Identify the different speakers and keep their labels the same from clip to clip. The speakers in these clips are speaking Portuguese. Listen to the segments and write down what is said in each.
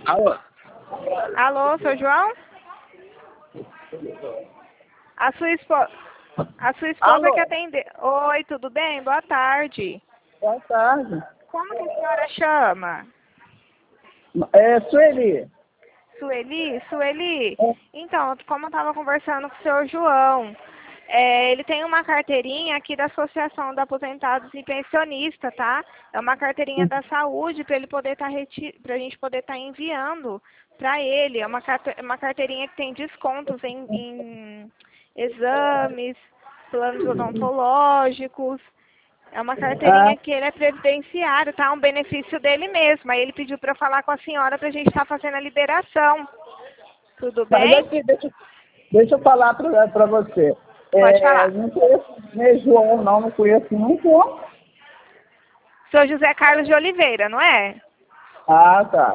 Speaker 1: Alô?
Speaker 2: Alô, seu João? A sua esposa
Speaker 1: Alô?
Speaker 2: que atendeu. Oi, tudo bem? Boa tarde.
Speaker 1: Boa tarde.
Speaker 2: Como que a senhora chama?
Speaker 1: É, Sueli.
Speaker 2: Sueli? Sueli?
Speaker 1: É,
Speaker 2: Então, como eu estava conversando com o seu João, ele tem uma carteirinha aqui da Associação de Aposentados e Pensionistas, tá? É uma carteirinha da saúde para ele poder para a gente poder estar enviando para ele. É uma carteirinha que tem descontos em exames, planos odontológicos. É uma
Speaker 1: ah,
Speaker 2: carteirinha que ele é previdenciário, tá? Um benefício dele mesmo. Aí ele pediu para falar com a senhora para a gente estar fazendo a liberação. Tudo
Speaker 1: mas
Speaker 2: bem?
Speaker 1: aqui, deixa eu falar para você.
Speaker 2: Pode
Speaker 1: É,
Speaker 2: falar.
Speaker 1: não conheço nem João, não conheço nem João.
Speaker 2: Sou José Carlos de Oliveira, não é?
Speaker 1: Ah, tá.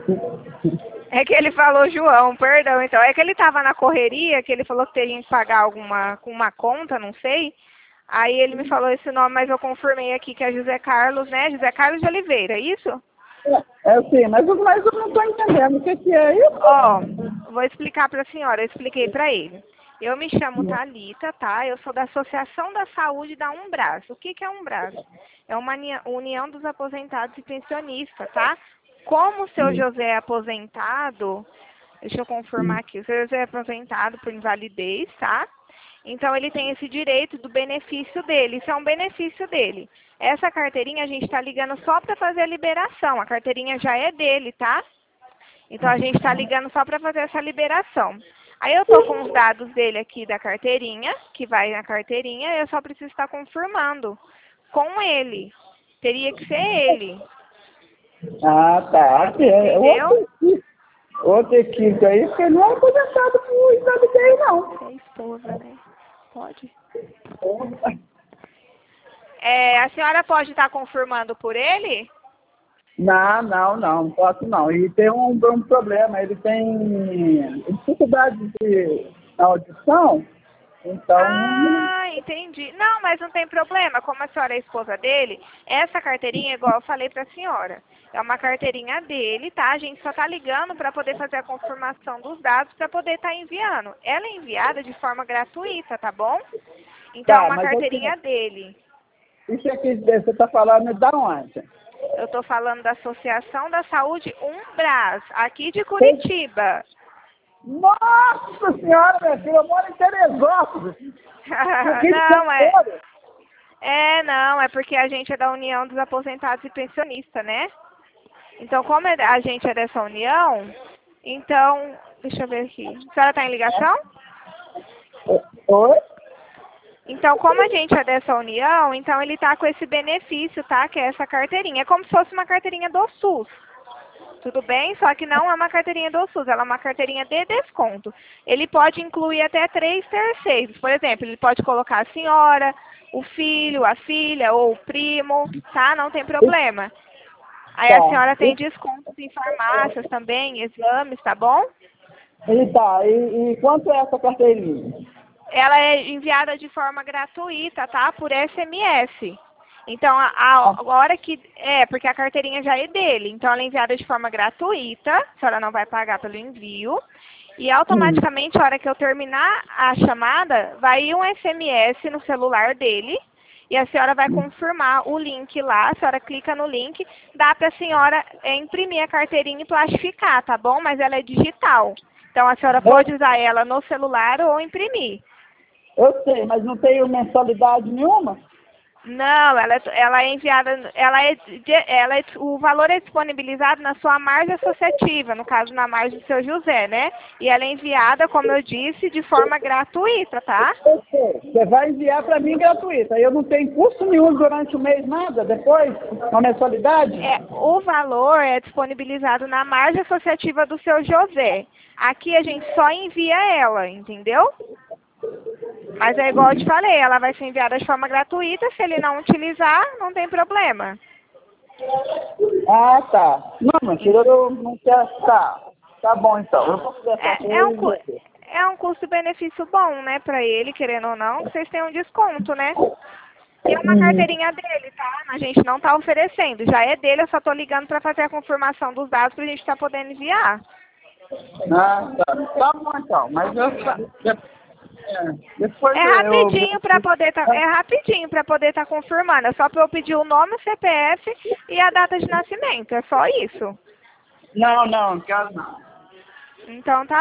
Speaker 2: É que ele falou João, perdão. Então, é que ele estava na correria, que ele falou que teria que pagar com uma conta, não sei. Aí ele me falou esse nome, mas eu confirmei aqui que é José Carlos, né? José Carlos de Oliveira, é isso?
Speaker 1: É sim, mas eu não estou entendendo o que é
Speaker 2: Ó,
Speaker 1: isso.
Speaker 2: vou explicar para a senhora, eu expliquei para ele. Eu me chamo Thalita, tá? Eu sou da Associação da Saúde da Umbras. O que que é Umbras? É uma União dos Aposentados e Pensionistas, tá? Como o seu José é aposentado, deixa eu confirmar aqui, o seu José é aposentado por invalidez, tá? Então ele tem esse direito do benefício dele, isso é um benefício dele. Essa carteirinha a gente está ligando só para fazer a liberação, a carteirinha já é dele, tá? Então a gente está ligando só para fazer essa liberação. Aí eu tô com os dados dele aqui da carteirinha, que vai na carteirinha, eu só preciso estar confirmando com ele. Teria que ser ele,
Speaker 1: Ah, tá. Aqui é
Speaker 2: entendeu?
Speaker 1: outra equipe aí, porque não é aposentado por invalidez,
Speaker 2: Você é
Speaker 1: não.
Speaker 2: esposa, né? Pode? A senhora pode estar confirmando por ele?
Speaker 1: Não posso não. E tem um problema, ele tem dificuldade de audição, então
Speaker 2: Ah, entendi. Não, mas não tem problema. Como a senhora é esposa dele, essa carteirinha, igual eu falei para a senhora, é uma carteirinha dele, tá? A gente só tá ligando para poder fazer a confirmação dos dados para poder estar enviando. Ela é enviada de forma gratuita, tá bom? Então é
Speaker 1: tá,
Speaker 2: uma
Speaker 1: mas assim,
Speaker 2: carteirinha dele.
Speaker 1: isso aqui você está falando da onde?
Speaker 2: Eu tô falando da Associação da Saúde Umbras, aqui de Curitiba.
Speaker 1: Nossa senhora, minha filha, eu moro em Teresópolis. Aqui de
Speaker 2: Não,
Speaker 1: Teresópolis.
Speaker 2: não, é porque a gente é da União dos Aposentados e Pensionistas, né? Então, como a gente é dessa união, então, deixa eu ver aqui. A senhora está em ligação?
Speaker 1: Oi?
Speaker 2: Então, como a gente é dessa união, então ele está com esse benefício, tá? Que é essa carteirinha. É como se fosse uma carteirinha do SUS. Tudo bem? Só que não é uma carteirinha do SUS, ela é uma carteirinha de desconto. Ele pode incluir até 3 terceiros. Por exemplo, ele pode colocar a senhora, o filho, a filha ou o primo, tá? Não tem problema. Aí a
Speaker 1: Tá.
Speaker 2: senhora tem descontos em farmácias também, exames, tá bom?
Speaker 1: E quanto é essa carteirinha?
Speaker 2: Ela é enviada de forma gratuita, tá? Por SMS. Então, a hora que... porque a carteirinha já é dele. Então, ela é enviada de forma gratuita. A senhora não vai pagar pelo envio. E automaticamente, a hora que eu terminar a chamada, vai ir um SMS no celular dele. E a senhora vai confirmar o link lá. A senhora clica no link. Dá para a senhora imprimir a carteirinha e plastificar, tá bom? Mas ela é digital. Então, a senhora pode usar ela no celular ou imprimir.
Speaker 1: Eu sei, mas não tenho mensalidade nenhuma?
Speaker 2: Não, ela é enviada, o valor é disponibilizado na sua margem associativa, no caso na margem do seu José, né? E ela é enviada, como eu disse, de forma gratuita, tá?
Speaker 1: Eu sei. Você vai enviar para mim gratuita. Eu não tenho custo nenhum durante o mês, nada? Depois, uma mensalidade?
Speaker 2: O valor é disponibilizado na margem associativa do seu José. Aqui a gente só envia ela, entendeu? Mas é igual eu te falei, ela vai ser enviada de forma gratuita, se ele não utilizar, não tem problema.
Speaker 1: Ah, tá. Não, minha filha, eu não quero. Tá. Tá bom, então. Eu vou conversar com
Speaker 2: É um,
Speaker 1: ele.
Speaker 2: é um custo-benefício bom, né, pra ele, querendo ou não, que vocês têm um desconto, né? E é uma carteirinha dele, tá? A gente não tá oferecendo. Já é dele, eu só tô ligando para fazer a confirmação dos dados pra gente estar podendo enviar.
Speaker 1: Ah, tá. Tá bom então, mas depois
Speaker 2: É rapidinho para poder tá, é rapidinho para poder estar confirmando. É só para eu pedir o nome, o CPF e a data de nascimento. É só isso.
Speaker 1: Não, quero não.
Speaker 2: Então tá